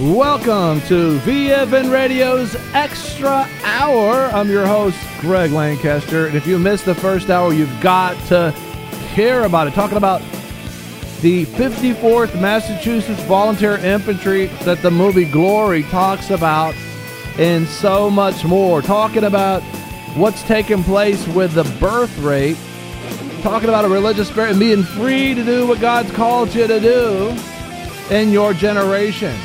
Welcome to VFN Radio's Extra Hour. I'm your host, Greg Lancaster. And if you missed the first hour, you've got to hear about it. Talking about the 54th Massachusetts Volunteer Infantry that the movie Glory talks about, and so much more. Talking about what's taking place with the birth rate. Talking about a religious spirit and being free to do what God's called you to do in your generation.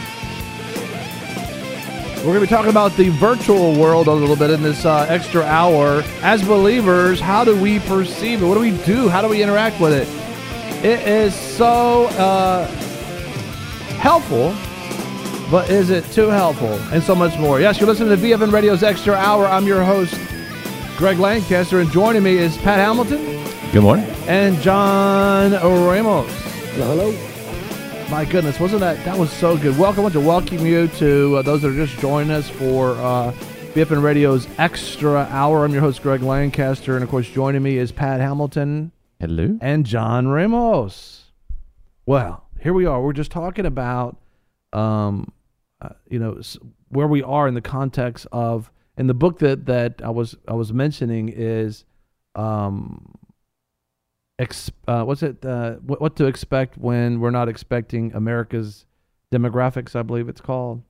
We're going to be talking about the virtual world a little bit in this extra hour. As believers, how do we perceive it? What do we do? How do we interact with it? It is so helpful, but is it too helpful? And so much more. Yes, you're listening to VFN Radio's Extra Hour. I'm your host, Greg Lancaster, and joining me is Pat Hamilton. Good morning. And John Ramos. Hello. My goodness, wasn't that was so good. I want to welcome you to those that are just joining us for VFN Radio's Extra Hour. I'm your host, Greg Lancaster, and of course joining me is Pat Hamilton. Hello. And John Ramos. Well, here we are. We're just talking about, where we are in the context of, and the book that I was mentioning is, what to expect when we're not expecting America's demographics, I believe it's called.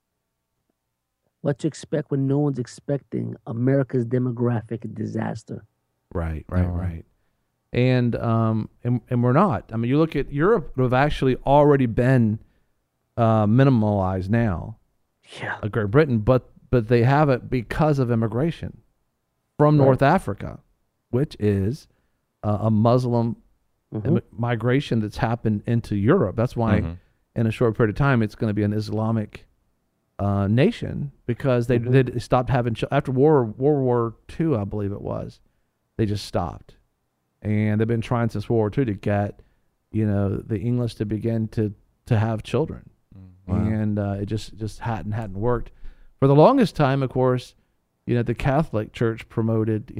What to expect when no one's expecting America's demographic disaster. Right. And we're not. I mean, you look at Europe, would have actually already been minimalized now. Yeah. Great Britain, but they have it because of immigration from North Africa, which is a Muslim migration that's happened into Europe. That's why in a short period of time it's going to be an Islamic nation, because they stopped having after World War II, I believe it was. They just stopped, and they've been trying since World War II to get the English to begin to have children, and it just hadn't worked for the longest time. Of course, the Catholic Church promoted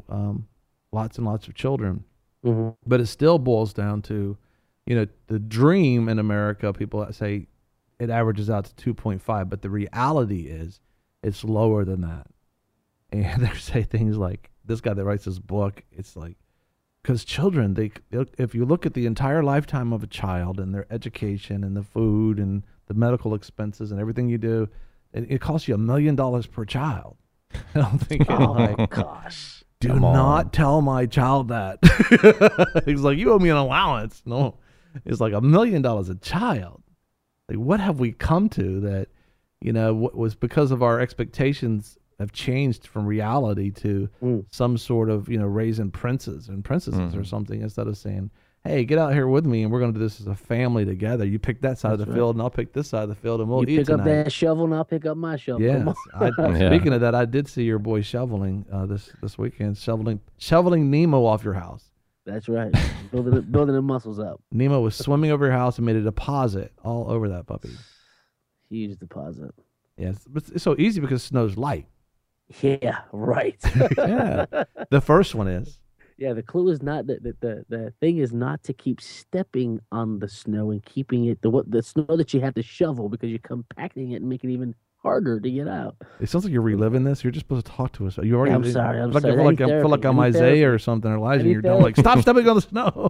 lots and lots of children. But it still boils down to, the dream in America, people say it averages out to 2.5, but the reality is it's lower than that. And they say things like, this guy that writes this book, it's like, because children, if you look at the entire lifetime of a child and their education and the food and the medical expenses and everything you do, it costs you $1 million per child. And I'm thinking, Gosh. Do not tell my child that. He's like, you owe me an allowance. No, it's like $1 million a child. Like, what have we come to that, what was because of our expectations have changed from reality to some sort of, raising princes and princesses or something, instead of saying, hey, get out here with me and we're going to do this as a family together. You pick that side of the field and I'll pick this side of the field and we'll eat tonight. You pick up that shovel and I'll pick up my shovel. Yes. Speaking of that, I did see your boy shoveling this weekend, shoveling Nemo off your house. That's right. Building the muscles up. Nemo was swimming over your house and made a deposit all over that puppy. Huge deposit. Yes, but it's so easy because snow's light. Yeah, right. Yeah. The first one is. Yeah, the clue is not that the thing is not to keep stepping on the snow and keeping it the snow that you have to shovel, because you're compacting it and making it even harder to get out. It sounds like you're reliving this. You're just supposed to talk to us. You already. I'm sorry. I feel like I'm Isaiah or something, or Elijah. And you're doing like, stop stepping on the snow.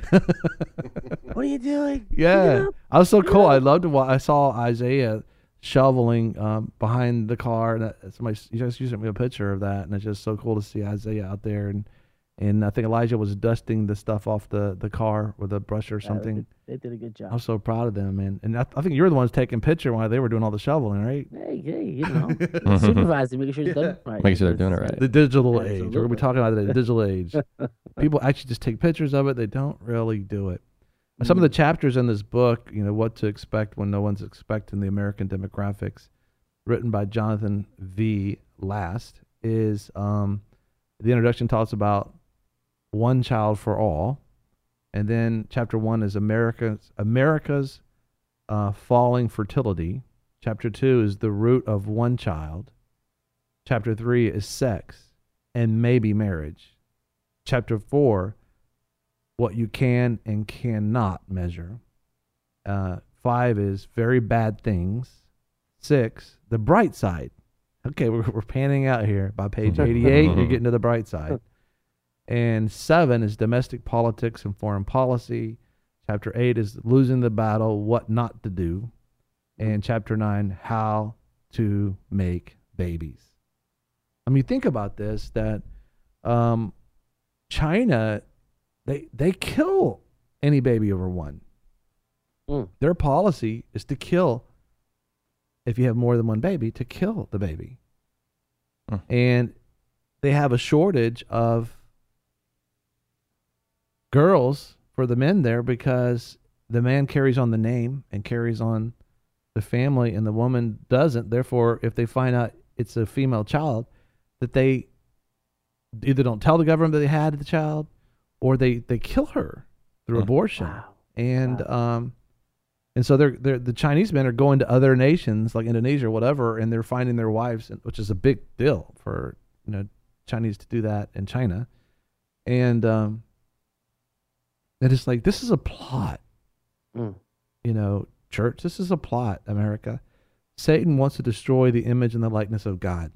What are you doing? Yeah, I was so cool. I loved it. I saw Isaiah shoveling behind the car, and somebody just sent me a picture of that, and it's just so cool to see Isaiah out there. And I think Elijah was dusting the stuff off the car with a brush or something. They did a good job. I'm so proud of them, man. And I think you were the ones taking picture while they were doing all the shoveling, right? Hey, supervising, making sure it's done right. Making sure they're doing it right. The digital age. We're going to be talking about the digital age. People actually just take pictures of it. They don't really do it. Some of the chapters in this book, what to expect when no one's expecting the American demographics, written by Jonathan V. Last, is the introduction talks about one child for all, and then chapter 1 is America's falling fertility. Chapter 2 is the root of one child. Chapter 3 is sex and maybe marriage. Chapter 4, what you can and cannot measure. 5 is very bad things. 6, the bright side. Okay, we're panning out here. By page 88, you're getting to the bright side. And 7 is domestic politics and foreign policy. Chapter 8 is losing the battle, what not to do. And chapter 9, how to make babies. I mean, think about this, that China, they kill any baby over 1. Their policy is to kill, if you have more than 1 baby, to kill the baby. And they have a shortage of girls for the men there because the man carries on the name and carries on the family and the woman doesn't. Therefore, if they find out it's a female child, that they either don't tell the government that they had the child or they kill her through abortion. Wow. And so the Chinese men are going to other nations like Indonesia or whatever, and they're finding their wives, which is a big deal for Chinese to do that in China. And it's like, this is a plot. Church, this is a plot, America. Satan wants to destroy the image and the likeness of God.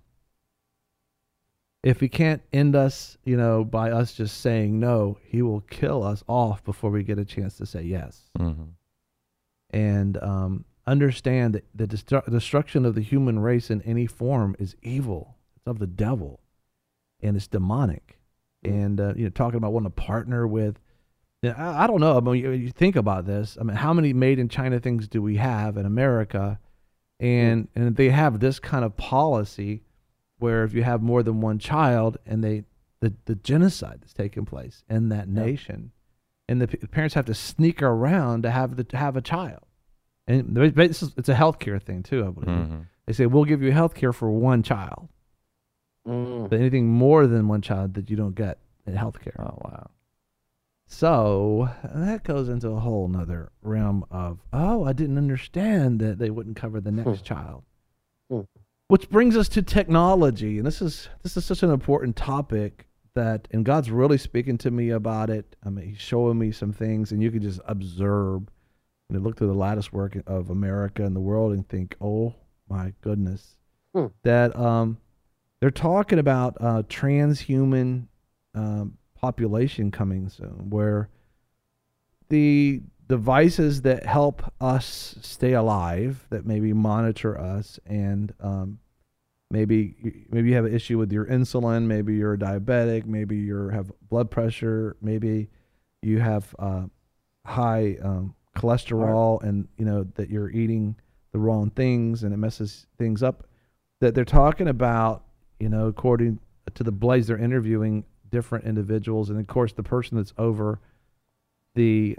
If he can't end us, by us just saying no, he will kill us off before we get a chance to say yes. And understand that the destruction of the human race in any form is evil. It's of the devil, and it's demonic. And talking about wanting to partner with, I don't know. I mean, you think about this. I mean, how many made in China things do we have in America? And they have this kind of policy where if you have more than 1 child, and the genocide that's taking place in that nation, and the parents have to sneak around to have a child. And it's a healthcare thing too, I believe. They say, we'll give you healthcare for 1 child. But anything more than 1 child that you don't get in healthcare. Oh, wow. So that goes into a whole nother realm of, I didn't understand that they wouldn't cover the next child. Which brings us to technology. And this is such an important topic and God's really speaking to me about it. I mean, he's showing me some things, and you can just observe and look through the lattice work of America and the world and think, oh my goodness, that they're talking about transhuman population coming soon, where the devices that help us stay alive, that maybe monitor us, and maybe you have an issue with your insulin, maybe you're a diabetic, maybe you have blood pressure, maybe you have high cholesterol, and that you're eating the wrong things and it messes things up. That they're talking about, according to the Blaze, they're interviewing different individuals, and of course the person that's over the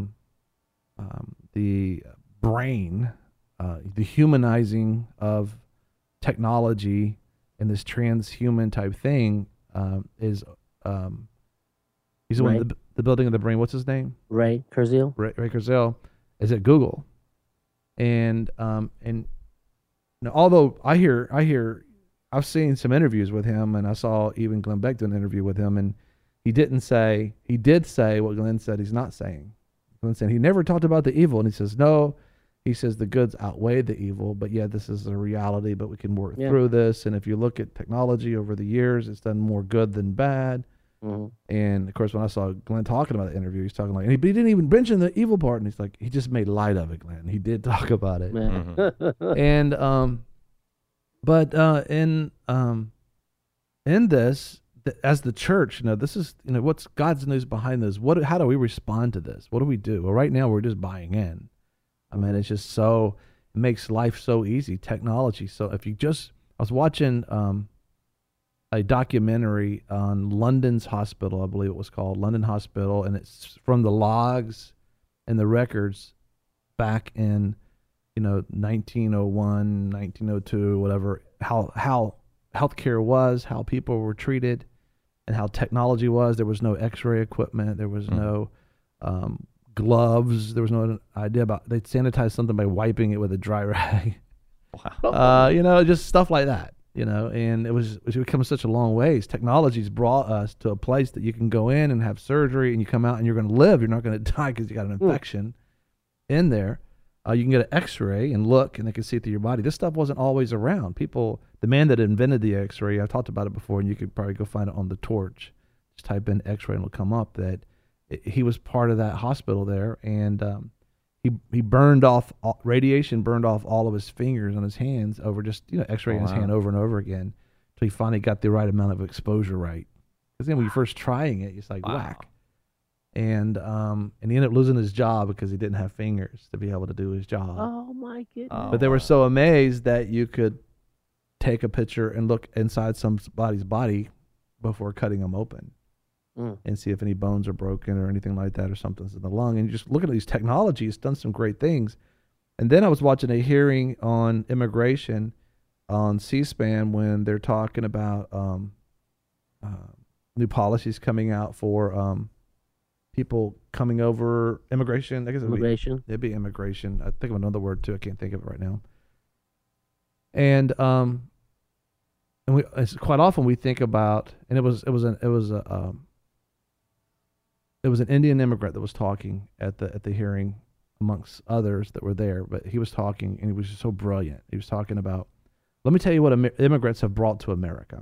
brain, the humanizing of technology and this transhuman type thing is he's the one, the building of the brain. What's his name? Ray Kurzweil. Ray Kurzweil is at Google, and although I've seen some interviews with him, and I saw even Glenn Beck do an interview with him, and he did say what Glenn said he's not saying. Glenn said he never talked about the evil, and he says no. He says the goods outweigh the evil, but this is a reality, but we can work through this. And if you look at technology over the years, it's done more good than bad. And of course, when I saw Glenn talking about the interview, he's talking like, but he didn't even mention the evil part. And he's like, he just made light of it, Glenn. He did talk about it. And, but in this, as the church, this is, what's God's news behind this? How do we respond to this? What do we do? Well, right now we're just buying in. I mean, it's just it makes life so easy, technology. So I was watching a documentary on London's hospital, I believe it was called London Hospital, and it's from the logs and the records back in, 1901, 1902, whatever, how healthcare was, how people were treated, and how technology was. There was no x-ray equipment. There was no gloves. There was no idea about, they'd sanitize something by wiping it with a dry rag. Wow. Just stuff like that, and it's become such a long ways. Technology's brought us to a place that you can go in and have surgery and you come out and you're going to live. You're not going to die because you got an infection in there. You can get an X-ray and look, and they can see through your body. This stuff wasn't always around. People, the man that invented the X-ray, I've talked about it before, and you could probably go find it on the Torch. Just type in X-ray and it'll come up. That he was part of that hospital there, and he burned off radiation, burned off all of his fingers on his hands over just X-raying his hand over and over again, until he finally got the right amount of exposure right. Because then when you're first trying it, it's like whack. And he ended up losing his job because he didn't have fingers to be able to do his job. Oh my goodness! But they were so amazed that you could take a picture and look inside somebody's body before cutting them open and see if any bones are broken or anything like that, or something's in the lung. And you just look at these technologies, it's done some great things. And then I was watching a hearing on immigration on C-SPAN when they're talking about new policies coming out for people coming over, immigration. I guess it'd be immigration. I think of another word too. I can't think of it right now. And it's quite often we think about, and it was an Indian immigrant that was talking at the hearing amongst others that were there, but he was talking and he was just so brilliant. He was talking about, let me tell you what immigrants have brought to America.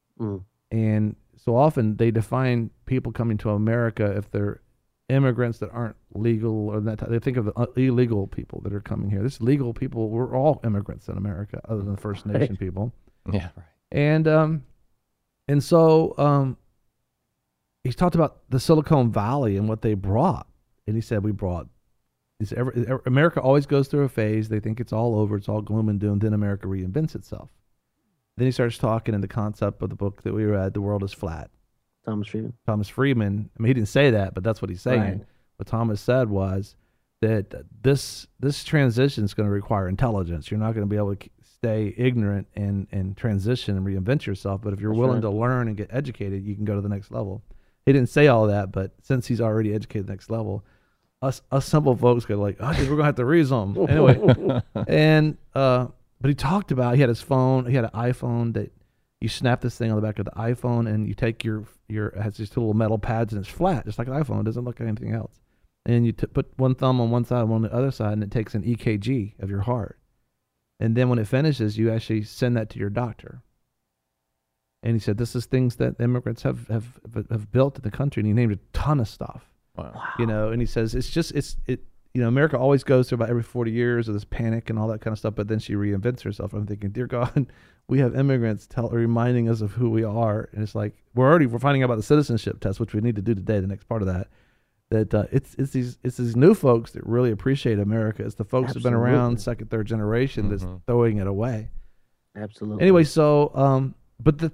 And so often they define people coming to America if they're immigrants that aren't legal or that. They think of the illegal people that are coming here. This legal people, we're all immigrants in America, other than the First Nation people. Yeah, right. And so he talked about the Silicon Valley and what they brought, and he said America always goes through a phase. They think it's all over, it's all gloom and doom. Then America reinvents itself. Then he starts talking in the concept of the book that we read, The World is Flat. Thomas Friedman. I mean, he didn't say that, but that's what he's saying. Right. What Thomas said was that this transition is going to require intelligence. You're not going to be able to stay ignorant and transition and reinvent yourself. But if you're willing to learn and get educated, you can go to the next level. He didn't say all that, but since he's already educated the next level, us simple folks go like, we're going to have to read them. Anyway, and but he talked about, he had his phone, he had an iPhone that you snap this thing on the back of the iPhone and you take your it has these two little metal pads and it's flat, just like an iPhone. It doesn't look like anything else. And you put one thumb on one side, one on the other side, and it takes an EKG of your heart. And then when it finishes, you actually send that to your doctor. And he said, this is things that immigrants have built in the country. And he named a ton of stuff. Wow. And he says, America always goes through about every 40 years of this panic and all that kind of stuff, but then she reinvents herself. I'm thinking, dear God, we have immigrants reminding us of who we are. And it's like, we're finding out about the citizenship test, which we need to do today, the next part of that. It's these new folks that really appreciate America. It's the folks who've been around second, third generation that's throwing it away. Absolutely. Anyway, so but the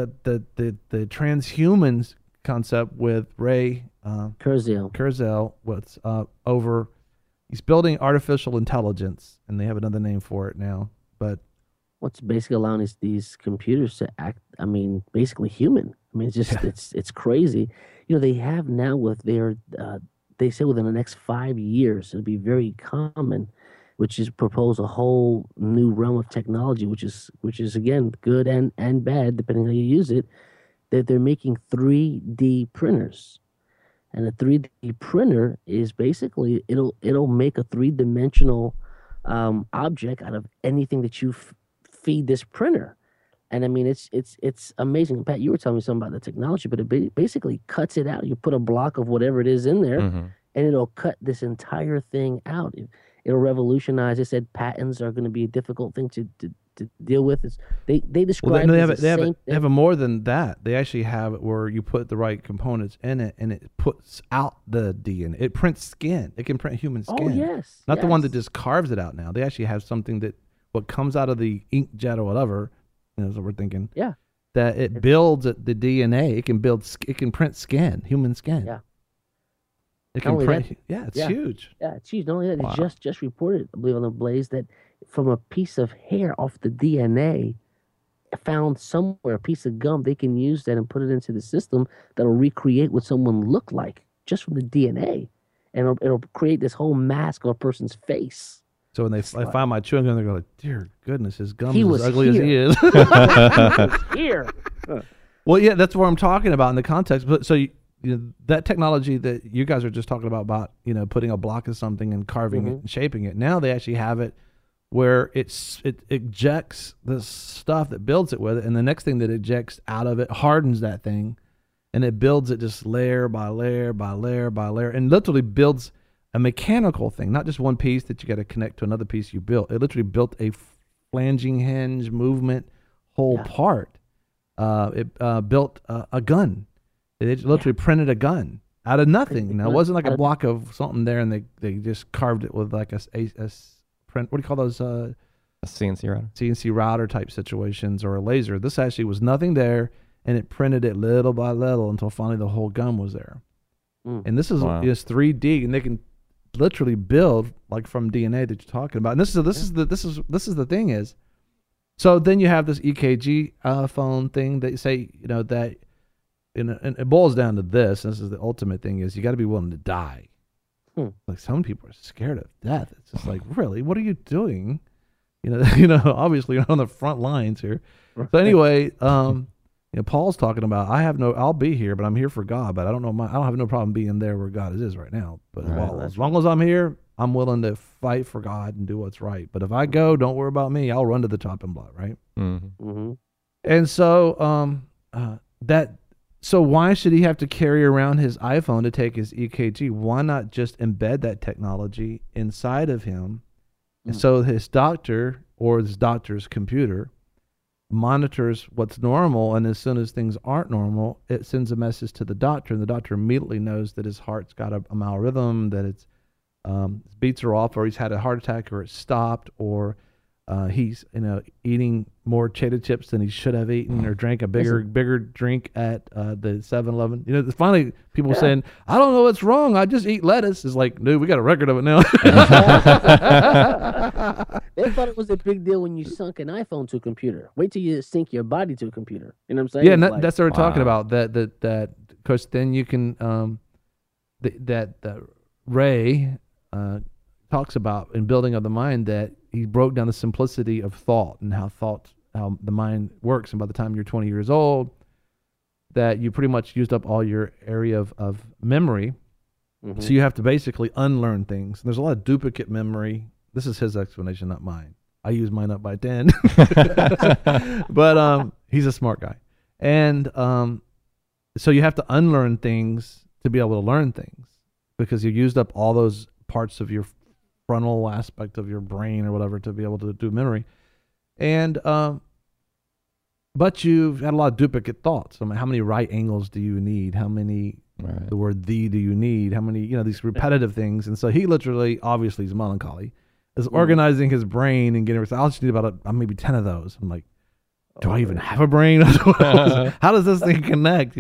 transhumans concept with Ray Kurzweil was over. He's building artificial intelligence, and they have another name for it now. But what's basically allowing these computers to act? I mean, basically human. I mean, it's just it's crazy. They have now with their they say within the next 5 years it'll be very common, which is propose a whole new realm of technology, which is again good and bad depending on how you use it. That they're making 3D printers. And a 3D printer is basically it'll make a 3-dimensional object out of anything that you feed this printer. And I mean, it's amazing. Pat, you were telling me something about the technology, but it basically cuts it out. You put a block of whatever it is in there, and it'll cut this entire thing out. It'll revolutionize. They said patents are going to be a difficult thing to deal with. They describe they have a more than that. They actually have it where you put the right components in it, and it puts out the DNA. It prints skin. It can print human skin. Oh yes, not the one that just carves it out. Now they actually have something that what comes out of the inkjet or whatever. That's what we're thinking. Yeah, that it builds the DNA. It can print skin, human skin. Yeah. It can print. It's huge. Yeah, it's huge. Not only that, it just reported, I believe, on the Blaze that from a piece of hair off the DNA found somewhere, a piece of gum, they can use that and put it into the system that'll recreate what someone looked like just from the DNA, and it'll create this whole mask of a person's face. So when I find my chewing gum, they're going like, "Dear goodness, his gum is as ugly as he is." He was here. Well, yeah, that's what I'm talking about in the context. But so that technology that you guys are just talking about, putting a block of something and carving it and shaping it. Now they actually have it where it ejects the stuff that builds it with it, and the next thing that ejects out of it hardens that thing, and it builds it just layer by layer by layer by layer, and literally builds a mechanical thing, not just one piece that you got to connect to another piece you built. It literally built a flanging hinge movement whole part. It built a gun. It literally printed a gun out of nothing. Now, it wasn't like a block of something there, and they just carved it with like a print. What do you call those? A CNC router. CNC router type situations, or a laser. This actually was nothing there, and it printed it little by little until finally the whole gun was there. And this is 3D, and they can literally build like from DNA that you're talking about. And this is the thing is, so then you have this EKG phone thing that you say, that, and it boils down to this. This is the ultimate thing: is you got to be willing to die. Like some people are scared of death. It's just like, really, what are you doing? Obviously you're on the front lines here. So anyway, Paul's talking about, I'll be here, but I'm here for God. But I don't have no problem being there where God is right now. But as long as I'm here, I'm willing to fight for God and do what's right. But if I go, don't worry about me. I'll run to the chopping block, right? And so So why should he have to carry around his iPhone to take his EKG? Why not just embed that technology inside of him? And so his doctor or his doctor's computer monitors what's normal, and as soon as things aren't normal, it sends a message to the doctor, and the doctor immediately knows that his heart's got a malrhythm, that his beats are off, or he's had a heart attack, or it's stopped, or he's eating more cheddar chips than he should have eaten, or drank a bigger drink at the 7-Eleven. Finally people saying, I don't know what's wrong, I just eat lettuce. It's like, dude, we got a record of it now. They thought it was a big deal when you sunk an iPhone to a computer. Wait till you sink your body to a computer. You know what I'm saying? Yeah, that's what we're talking about. That because then you can that Ray talks about in Building of the Mind, that he broke down the simplicity of thought and how the mind works. And by the time you're 20 years old, that you pretty much used up all your area of memory. So you have to basically unlearn things. And there's a lot of duplicate memory. This is his explanation, not mine. I use mine up by 10. But he's a smart guy. And so you have to unlearn things to be able to learn things, because you used up all those parts of your frontal aspect of your brain or whatever to be able to do memory. And but you've had a lot of duplicate thoughts. I mean, how many right angles do you need? How many the word "the" do you need? How many, these repetitive things? And so he literally, obviously he's melancholy, is organizing his brain and getting, I'll just need about maybe 10 of those. I'm like, do I even have a brain? How does this thing connect,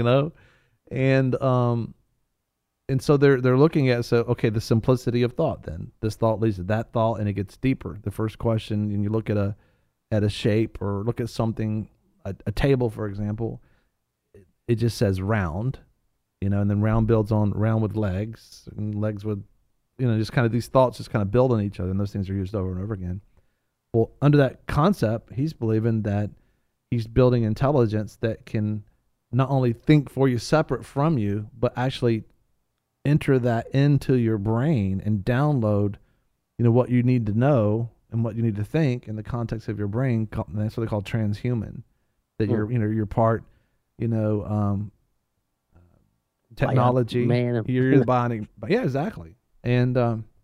And so they're looking at, the simplicity of thought. Then this thought leads to that thought, and it gets deeper. The first question, and you look at a shape, or look at something, a table, for example, it just says round, and then round builds on round with legs, and legs with, just kind of these thoughts just kind of build on each other, and those things are used over and over again. Well, under that concept, he's believing that he's building intelligence that can not only think for you separate from you, but actually enter that into your brain and download, what you need to know and what you need to think in the context of your brain. And that's what they call transhuman. That you're part, technology. You're the bionic. Yeah, exactly. And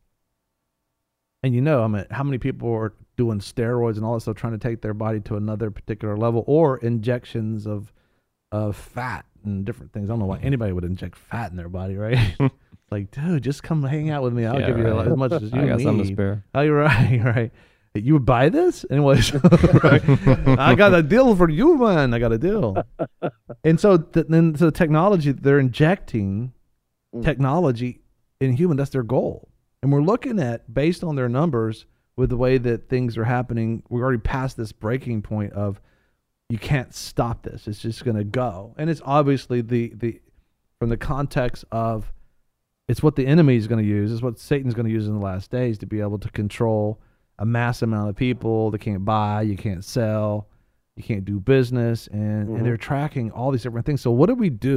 I mean, how many people are doing steroids and all that stuff, trying to take their body to another particular level, or injections of fat and different things. I don't know why anybody would inject fat in their body, right? Like, dude, just come hang out with me. I'll give you as much as you need. I got something to spare. Oh, you're right. You're right. You would buy this? Anyways, right? I got a deal for you, man. I got a deal. And so then the technology, they're injecting technology in human. That's their goal. And we're looking at, based on their numbers, with the way that things are happening, we're already past this breaking point of, you can't stop this. It's just going to go. And it's obviously the from the context of, it's what the enemy is going to use. It's what Satan's going to use in the last days to be able to control a mass amount of people. They can't buy, you can't sell, you can't do business, and they're tracking all these different things. So what do we do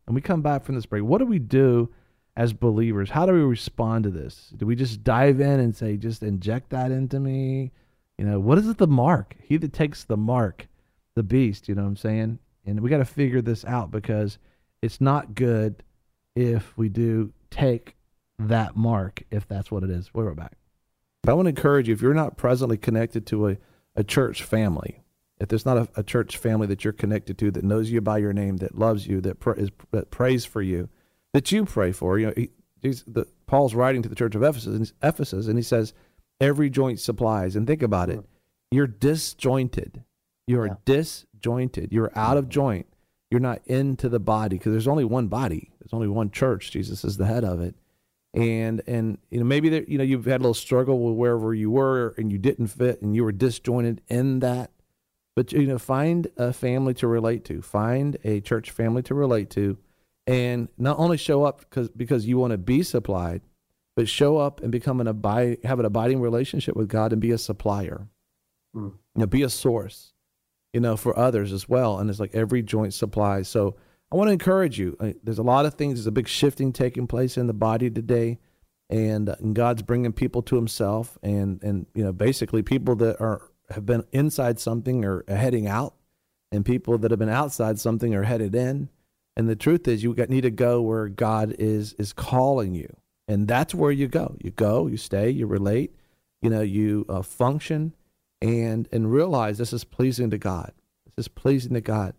and we come back from this break, what do we do as believers? How do we respond to this? Do we just dive in and say, just inject that into me? You know, what is it, the mark? He that takes the mark, the beast, you know what I'm saying? And we got to figure this out, because it's not good if we do take that mark, if that's what it is. We're back. I want to encourage you, if you're not presently connected to a church family, if there's not a church family that you're connected to that knows you by your name, that loves you, that prays for you, that you pray for, you know, Paul's writing to the church of Ephesus, and he says, every joint supplies. And think about it. You're disjointed. You are disjointed. You're out of joint. You're not into the body, because there's only one body. There's only one church. Jesus is the head of it. And you know, maybe there, you know, you've had a little struggle with wherever you were and you didn't fit and you were disjointed in that. But, you know, find a family to relate to. Find a church family to relate to, and not only show up because you want to be supplied, but show up and have an abiding relationship with God and be a supplier. You know, be a source, you know, for others as well. And it's like every joint supplies. So I want to encourage you. There's a lot of things. There's a big shifting taking place in the body today, and God's bringing people to Himself, and you know, basically people that have been inside something are heading out, and people that have been outside something are headed in. And the truth is, you need to go where God is calling you, and that's where you go. You go, you stay, you relate, you know, you function, and realize this is pleasing to God. This is pleasing to God.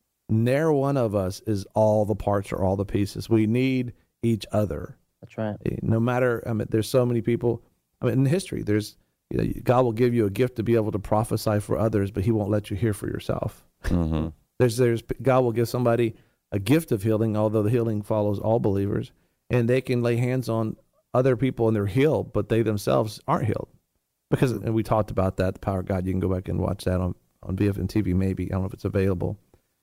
Ne'er one of us is all the parts or all the pieces. We need each other. That's right. No matter, I mean, there's so many people. I mean, in history, there's, you know, God will give you a gift to be able to prophesy for others, but He won't let you hear for yourself. Mm-hmm. There's God will give somebody a gift of healing, although the healing follows all believers, and they can lay hands on other people and they're healed, but they themselves aren't healed. Because, and we talked about that, the power of God. You can go back and watch that on BFN TV, maybe. I don't know if it's available.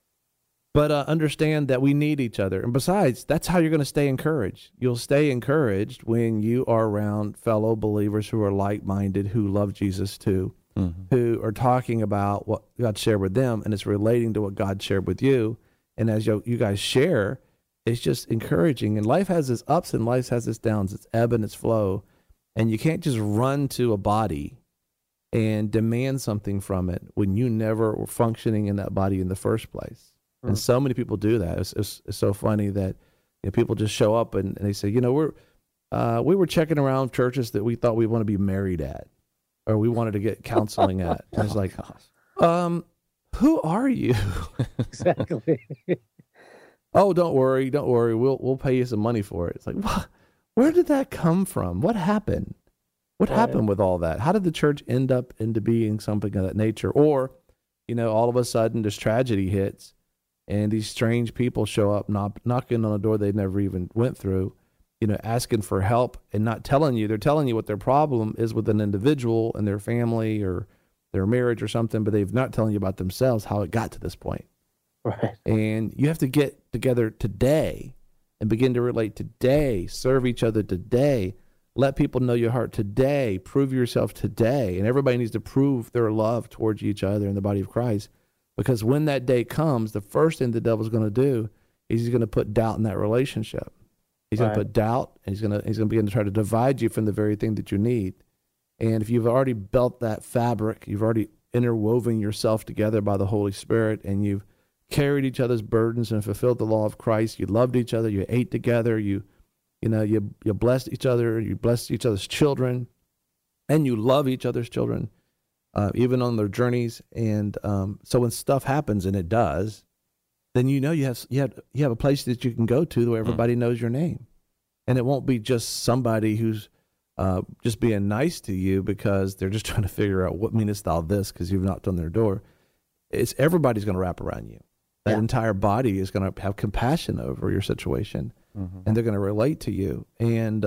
But understand that we need each other. And besides, that's how you're going to stay encouraged. You'll stay encouraged when you are around fellow believers who are like-minded, who love Jesus too, who are talking about what God shared with them, and it's relating to what God shared with you. And as you guys share, it's just encouraging. And life has its ups and life has its downs. It's ebb and its flow. And you can't just run to a body and demand something from it when you never were functioning in that body in the first place. And so many people do that. It's so funny that, you know, people just show up and they say, you know, we were checking around churches that we thought we want to be married at, or we wanted to get counseling at. And it's like, who are you? Exactly. Oh, don't worry. We'll pay you some money for it. It's like, what? Where did that come from? What happened? What happened with all that? How did the church end up into being something of that nature? Or, you know, all of a sudden this tragedy hits, and these strange people show up, knocking on a door they never even went through, you know, asking for help and not telling you. They're telling you what their problem is with an individual and their family or their marriage or something, but they're not telling you about themselves, how it got to this point. Right. And you have to get together today and begin to relate today, serve each other today, let people know your heart today, prove yourself today. And everybody needs to prove their love towards each other in the body of Christ. Because when that day comes, the first thing the devil's going to do is he's going to put doubt in that relationship. He's going to put doubt, and he's going to begin to try to divide you from the very thing that you need. And if you've already built that fabric, you've already interwoven yourself together by the Holy Spirit, and you've carried each other's burdens and fulfilled the law of Christ, you loved each other, you ate together, you blessed each other, you blessed each other's children, and you love each other's children. Even on their journeys, and so when stuff happens, and it does, then you know you have a place that you can go to where everybody knows your name, and it won't be just somebody who's just being nice to you because they're just trying to figure out what meanest thou this because you've knocked on their door. It's everybody's going to wrap around you. That entire body is going to have compassion over your situation, and they're going to relate to you, and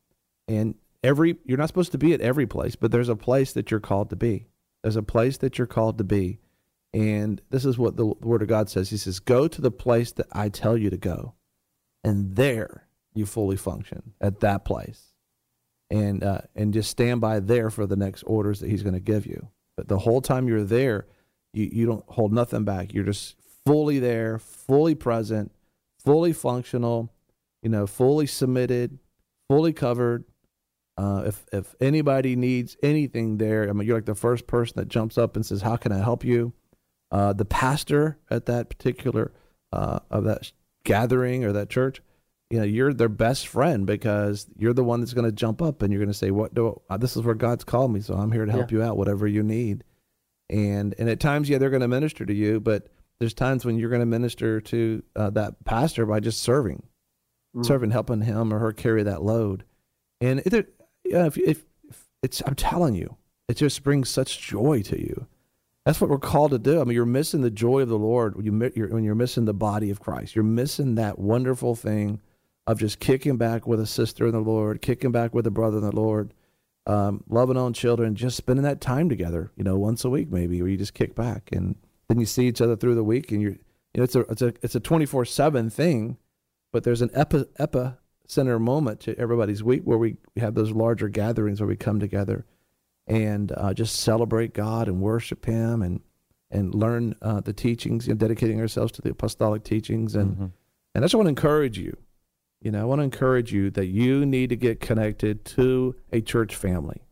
you're not supposed to be at every place, but there's a place that you're called to be. There's a place that you're called to be. And this is what the Word of God says. He says, go to the place that I tell you to go. And there you fully function, at that place. And just stand by there for the next orders that He's going to give you. But the whole time you're there, you don't hold nothing back. You're just fully there, fully present, fully functional, fully submitted, fully covered. If anybody needs anything there, I mean, you're like the first person that jumps up and says, "How can I help you?" The pastor at that particular of that gathering or that church, you're their best friend because you're the one that's going to jump up and you're going to say, this is where God's called me, so I'm here to help you out, whatever you need. And at times, they're going to minister to you, but there's times when you're going to minister to that pastor by just serving, helping him or her carry that load. And if it's, I'm telling you, it just brings such joy to you. That's what we're called to do. I mean, you're missing the joy of the Lord when you're missing the body of Christ. You're missing that wonderful thing of just kicking back with a sister in the Lord, kicking back with a brother in the Lord, loving on children, just spending that time together, once a week maybe, where you just kick back and then you see each other through the week, and it's a 24/7 thing, but there's an epicenter moment to everybody's week where we have those larger gatherings where we come together and just celebrate God and worship Him and learn the teachings, dedicating ourselves to the apostolic teachings. And I just want to encourage you. I want to encourage you that you need to get connected to a church family.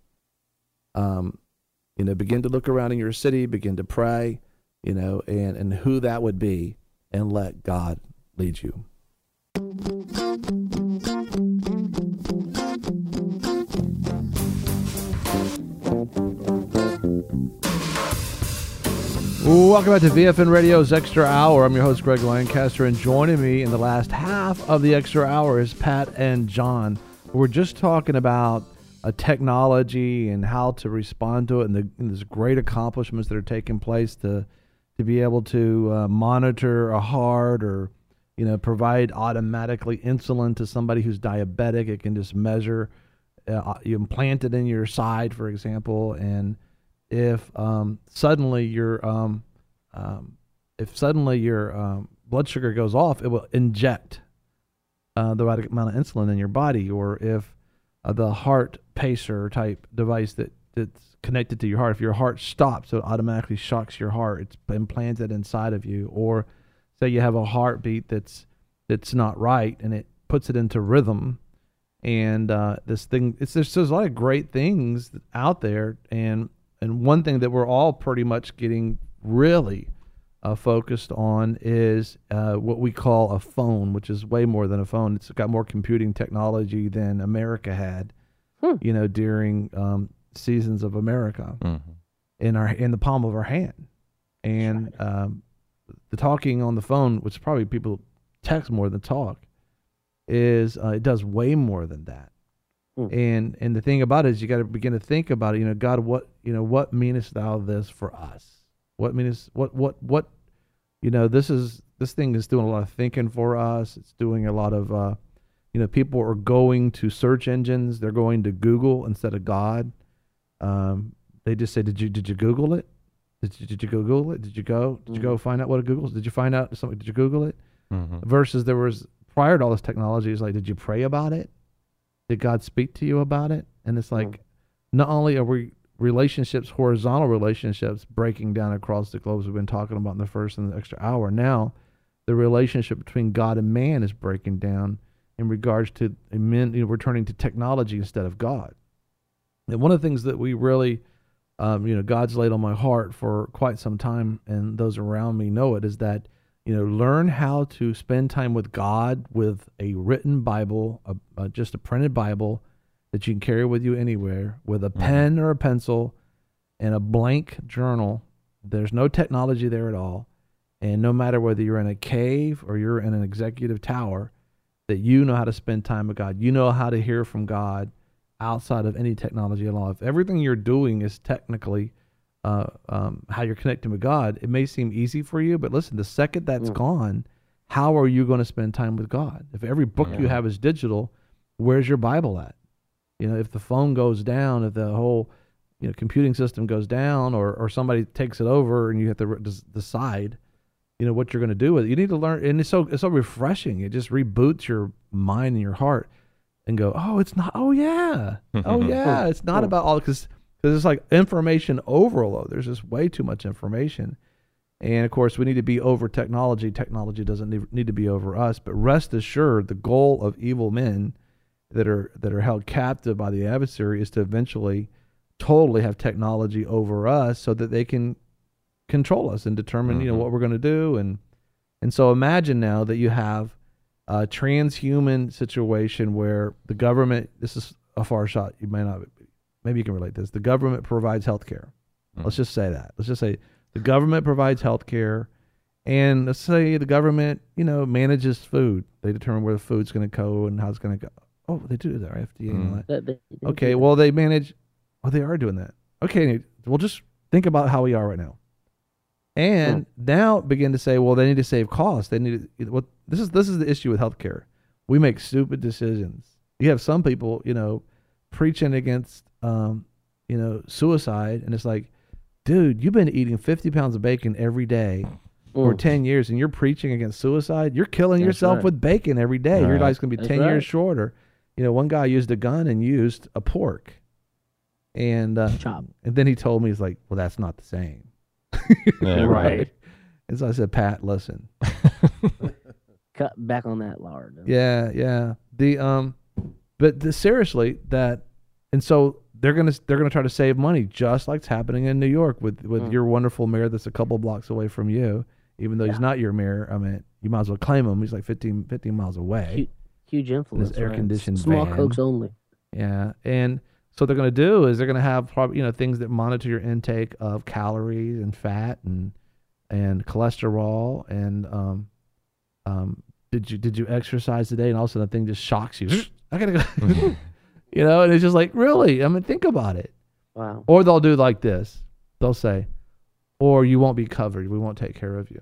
Begin to look around in your city, begin to pray, and who that would be, and let God lead you. Welcome back to VFN Radio's Extra Hour. I'm your host, Greg Lancaster, and joining me in the last half of the Extra Hour is Pat and John. We're just talking about technology and how to respond to it, and there's great accomplishments that are taking place to be able to monitor a heart or provide automatically insulin to somebody who's diabetic. It can just measure, you implant it in your side, for example, and if suddenly your blood sugar goes off, it will inject the right amount of insulin in your body. Or if the heart pacer type device that's connected to your heart, if your heart stops, so it automatically shocks your heart. It's implanted inside of you. Or say you have a heartbeat that's not right, and it puts it into rhythm. And there's a lot of great things out there, and one thing that we're all pretty much getting really focused on is what we call a phone, which is way more than a phone. It's got more computing technology than America had, during seasons of America, in the palm of our hand. And the talking on the phone, which probably people text more than talk, is it does way more than that. And the thing about it is you got to begin to think about it. God, what meanest thou this for us? What meanest what this thing is doing a lot of thinking for us. It's doing a lot of people are going to search engines. They're going to Google instead of God. They just say, did you Google it? Did you Google it? Did you go find out what it Googles? Did you find out something? Did you Google it? Versus there was, prior to all this technology, it's like, did you pray about it? Did God speak to you about it? And it's like, not only are we horizontal relationships breaking down across the globe, as we've been talking about in the first and the extra hour, now the relationship between God and man is breaking down in regards to men, we're turning to technology instead of God. And one of the things that we really, God's laid on my heart for quite some time, and those around me know it, is that learn how to spend time with God with a written Bible, just a printed Bible that you can carry with you anywhere, with a pen or a pencil and a blank journal. There's no technology there at all. And no matter whether you're in a cave or you're in an executive tower, that you know how to spend time with God. You know how to hear from God outside of any technology at all. If everything you're doing is technically how you're connecting with God, it may seem easy for you, but listen, the second that's gone, how are you going to spend time with God? If every book you have is digital, where's your Bible at? If the phone goes down, if the whole computing system goes down, or somebody takes it over and you have to decide what you're going to do with it, you need to learn. And it's so refreshing. It just reboots your mind and your heart and go, it's not, it's not about all, because it's like information overload. There's just way too much information. And of course, we need to be over technology. Technology doesn't need to be over us. But rest assured, the goal of evil men that are held captive by the adversary is to eventually totally have technology over us, so that they can control us and determine, what we're going to do. And so imagine now that you have a transhuman situation where the government. This is a far shot. You may not. Maybe you can relate to this. The government provides health care. Let's just say that. Let's just say the government provides health care, and let's say the government, manages food. They determine where the food's going to go and how it's going to go. Oh, they do that, right? FDA and all that. Okay, well, they manage. Oh, they are doing that. Okay, we'll just think about how we are right now. And now begin to say, well, they need to save costs. They need to, well, this is the issue with healthcare. We make stupid decisions. You have some people, preaching against, suicide, and it's like, dude, you've been eating 50 pounds of bacon every day for 10 years, and you're preaching against suicide. You're killing yourself with bacon every day. Your life's going to be 10 years shorter. One guy used a gun and used a pork. And and then he told me, he's like, well, that's not the same. Yeah, Right. And so I said, Pat, listen. Cut back on that lard. Yeah. Seriously, and so they're gonna try to save money, just like it's happening in New York with your wonderful mayor that's a couple blocks away from you, even though he's not your mayor. I mean, you might as well claim him. He's like 15 miles away. Huge influence. Air conditioned Small van. Cokes only. Yeah, and so what they're going to do is they're going to have probably things that monitor your intake of calories and fat and cholesterol and did you exercise today, and all of a sudden the thing just shocks you. I gotta go. And it's just like, really? I mean, think about it. Wow. Or they'll do like this. They'll say, or you won't be covered. We won't take care of you.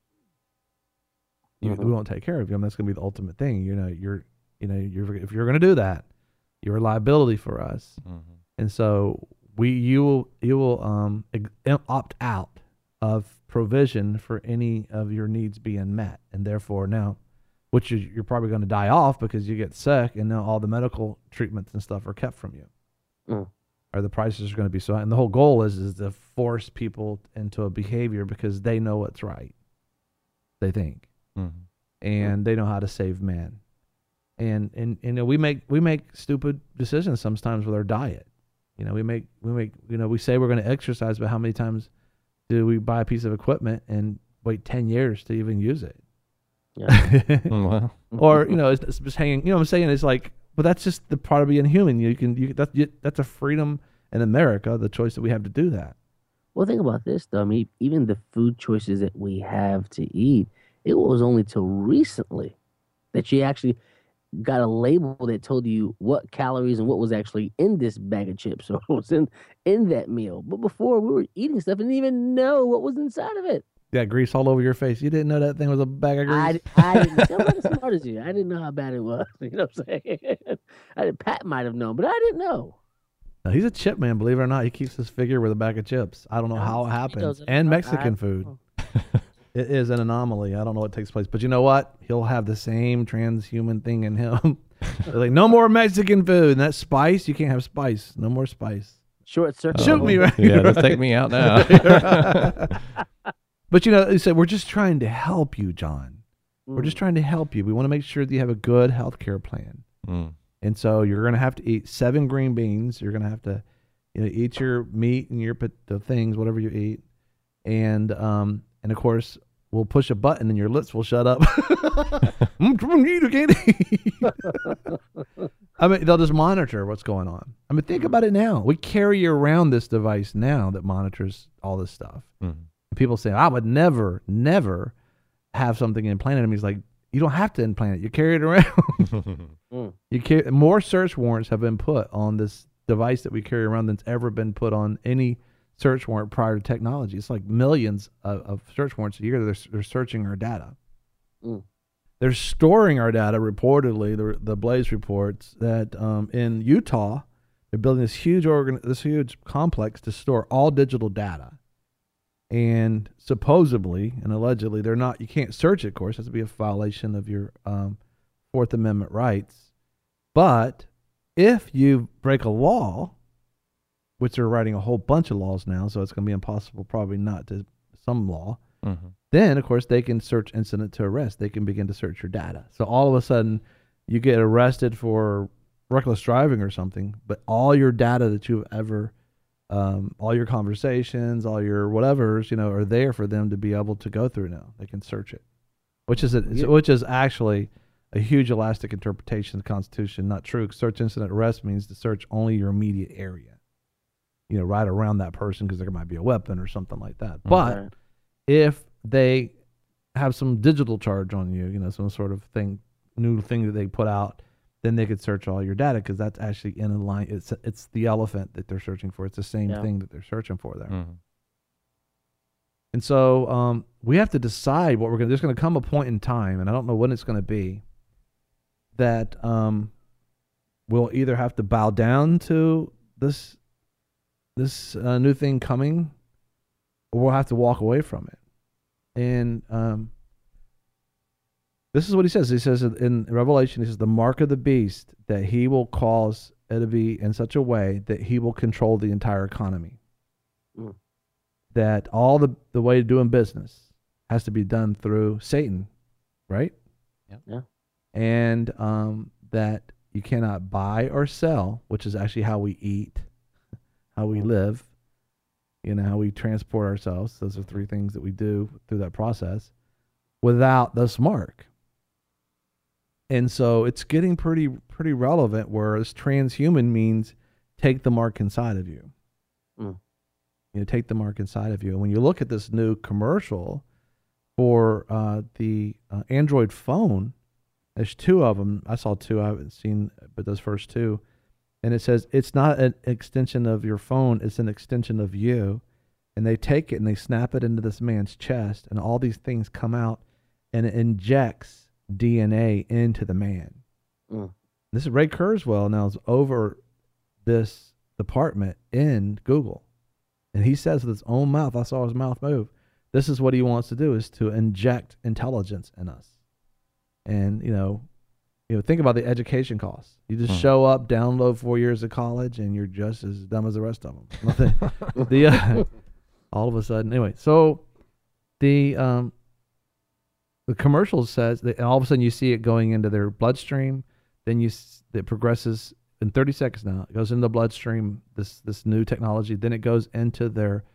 We won't take care of you. I mean, that's going to be the ultimate thing. If you're going to do that, you're a liability for us. And so you will opt out of provision for any of your needs being met, and therefore now, which you're probably going to die off because you get sick, and now all the medical treatments and stuff are kept from you, or the prices are going to be so high. And the whole goal is to force people into a behavior because they know what's right. They think, and they know how to save man. And we make stupid decisions sometimes with our diet. We say we're going to exercise, but how many times do we buy a piece of equipment and wait 10 years to even use it? Yeah. Well, Or it's just hanging. What I'm saying is like, but that's just the part of being human. That's a freedom in America, the choice that we have to do that. Well, think about this, though. I mean, even the food choices that we have to eat, it was only till recently that you actually got a label that told you what calories and what was actually in this bag of chips or what was in that meal. But before, we were eating stuff and didn't even know what was inside of it. Yeah, grease all over your face. You didn't know that thing was a bag of grease? I didn't. I'm not as smart as you. I didn't know how bad it was. You know what I'm saying? Pat might have known, but I didn't know. No, he's a chip man, believe it or not. He keeps his figure with a bag of chips. I don't know how it happens. And Mexican food. It is an anomaly. I don't know what takes place. But you know what? He'll have the same transhuman thing in him. They're like, no more Mexican food. And that spice, you can't have spice. No more spice. Short circuit. Shoot me, right? Yeah, let's take me out now. But he said, we're just trying to help you, John. We're just trying to help you. We want to make sure that you have a good health care plan. And so you're going to have to eat 7 green beans. You're going to have to eat your meat and the things, whatever you eat. And of course, we'll push a button and your lips will shut up. I mean, they'll just monitor what's going on. I mean, think about it now. We carry around this device now that monitors all this stuff. People say, I would never have something implanted in me. It's like, you don't have to implant it. You carry it around. More search warrants have been put on this device that we carry around than's ever been put on any search warrant prior to technology. It's like millions of search warrants a year. They're searching our data. They're storing our data. Reportedly, the Blaze reports that in Utah, they're building this huge complex to store all digital data. And supposedly and allegedly, they're not. You can't search it. Of course, it has to be a violation of your Fourth Amendment rights. But if you break a law, which they're writing a whole bunch of laws now, so it's going to be impossible, probably not to some law. Mm-hmm. Then, of course, they can search incident to arrest. They can begin to search your data. So all of a sudden, you get arrested for reckless driving or something, but all your data that you've ever, all your conversations, all your whatevers, are there for them to be able to go through now. They can search it, which is actually a huge elastic interpretation of the Constitution. Not true. Search incident arrest means to search only your immediate area, right around that person because there might be a weapon or something like that. But if they have some digital charge on you, some sort of new thing that they put out, then they could search all your data because that's actually in a line. It's the elephant that they're searching for. It's the same thing that they're searching for there. Mm-hmm. And so we have to decide what we're going to. There's going to come a point in time, and I don't know when it's going to be, that we'll either have to bow down to this new thing coming, or we'll have to walk away from it. And this is what he says. He says in Revelation, he says, the mark of the beast, that he will cause it to be in such a way that he will control the entire economy. Mm. That all the way of doing business has to be done through Satan, right? Yep. Yeah. And that you cannot buy or sell, which is actually how we eat, how we live, how we transport ourselves. Those are three things that we do through that process without this mark. And so it's getting pretty relevant, whereas transhuman means take the mark inside of you. Mm. Take the mark inside of you. And when you look at this new commercial for the Android phone, there's two of them. I saw two. I haven't seen but those first two. And it says, it's not an extension of your phone. It's an extension of you. And they take it and they snap it into this man's chest. And all these things come out. And it injects DNA into the man. Mm. This is Ray Kurzweil now is over this department in Google. And he says with his own mouth, I saw his mouth move, this is what he wants to do, is to inject intelligence in us. And, think about the education costs. You just show up, download 4 years of college, and you're just as dumb as the rest of them. All of a sudden, anyway. So the commercial says that, and all of a sudden you see it going into their bloodstream. Then it progresses in 30 seconds. Now it goes into the bloodstream. This new technology. Then it goes into their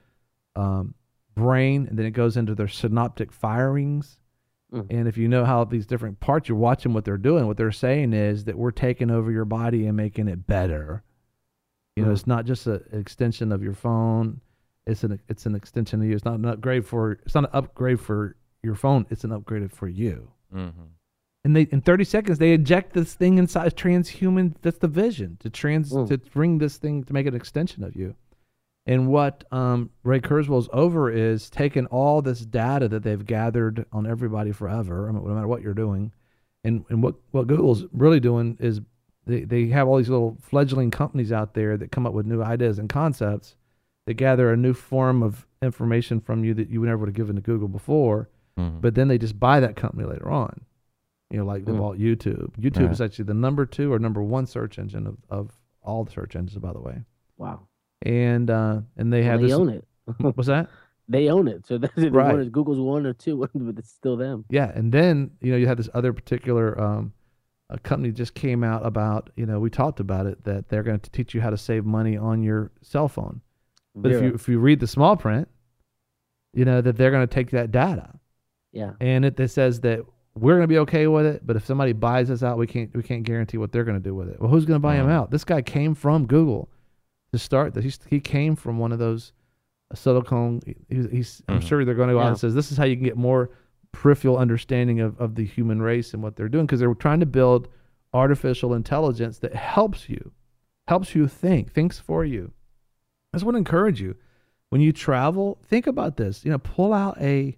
brain, and then it goes into their synaptic firings. And if you know how these different parts, you're watching what they're doing. What they're saying is that we're taking over your body and making it better. It's not just an extension of your phone. It's an extension of you. It's not an upgrade for your phone. It's an upgrade for you. Mm-hmm. And in 30 seconds they inject this thing inside transhuman. That's the vision to bring this thing to make it an extension of you. And what Ray Kurzweil's over is taking all this data that they've gathered on everybody forever, no matter what you're doing. And what Google's really doing is they have all these little fledgling companies out there that come up with new ideas and concepts that gather a new form of information from you that you would never would have given to Google before. Mm-hmm. But then they just buy that company later on. Like they bought YouTube. YouTube is actually the number 2 or number 1 search engine of all the search engines, by the way. Wow. And they have they this. own it. What's that? They own it. So that's Right. Google's 1 or 2, but it's still them. Yeah, and then you have this other particular a company just came out about we talked about it, that they're going to teach you how to save money on your cell phone. But if you read the small print, that they're going to take that data. Yeah. And it says that we're going to be okay with it, but if somebody buys us out, we can't guarantee what they're going to do with it. Well, who's going to buy him out? This guy came from Google to start this. He came from one of those Silicon. I'm sure they're going to go out and says this is how you can get more peripheral understanding of the human race and what they're doing, because they're trying to build artificial intelligence that helps you thinks for you. I just want to encourage you, when you travel, think about this. Pull out a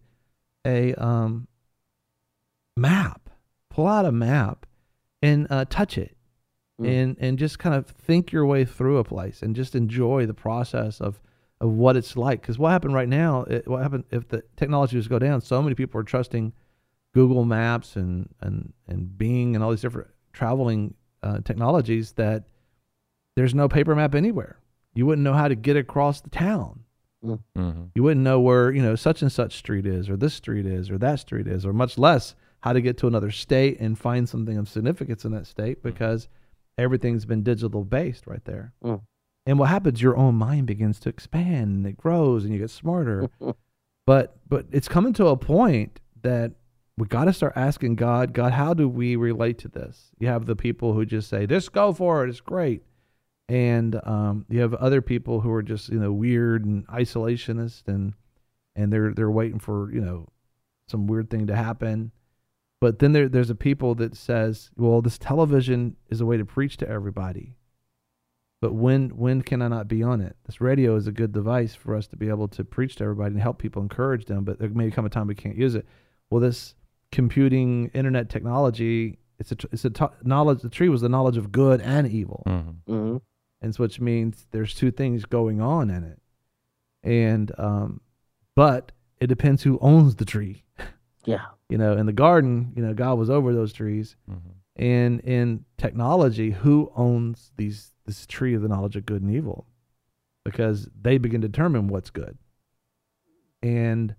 map. Pull out a map and touch it. And just kind of think your way through a place and just enjoy the process of what it's like. Because what happened right now, what happened if the technology was to go down, so many people are trusting Google Maps and Bing and all these different traveling technologies that there's no paper map anywhere. You wouldn't know how to get across the town. Mm-hmm. You wouldn't know where, such and such street is, or this street is, or that street is, or much less how to get to another state and find something of significance in that state, because everything's been digital based right there. And what happens, your own mind begins to expand and it grows and you get smarter. But it's coming to a point that we got to start asking God, how do we relate to this? You have the people who just say, just go for it, it's great. And you have other people who are just, weird and isolationist, and they're waiting for, some weird thing to happen. But then there's a people that says, well, this television is a way to preach to everybody. But when can I not be on it? This radio is a good device for us to be able to preach to everybody and help people, encourage them, but there may come a time we can't use it. Well, this computing, internet technology, knowledge. The tree was the knowledge of good and evil. And so, which means there's two things going on in it. And, but it depends who owns the tree. Yeah. In the garden, God was over those trees. And in technology, who owns this tree of the knowledge of good and evil? Because they begin to determine what's good. And